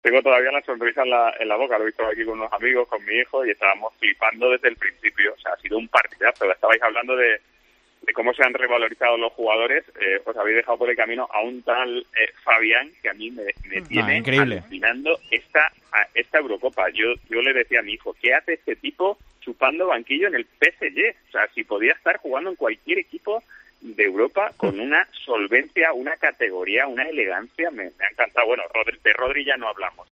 tengo todavía la sonrisa en la boca. Lo he visto aquí con unos amigos, con mi hijo, y estábamos flipando desde el principio. O sea, ha sido un partidazo. Estabais hablando de cómo se han revalorizado los jugadores. Os habéis dejado por el camino a un tal Fabián, que a mí me tiene alucinando esta Eurocopa. Yo le decía a mi hijo, ¿qué hace este tipo chupando banquillo en el PSG? O sea, si podía estar jugando en cualquier equipo de Europa con una solvencia, una categoría, una elegancia, me ha encantado. Bueno, de Rodri ya no hablamos.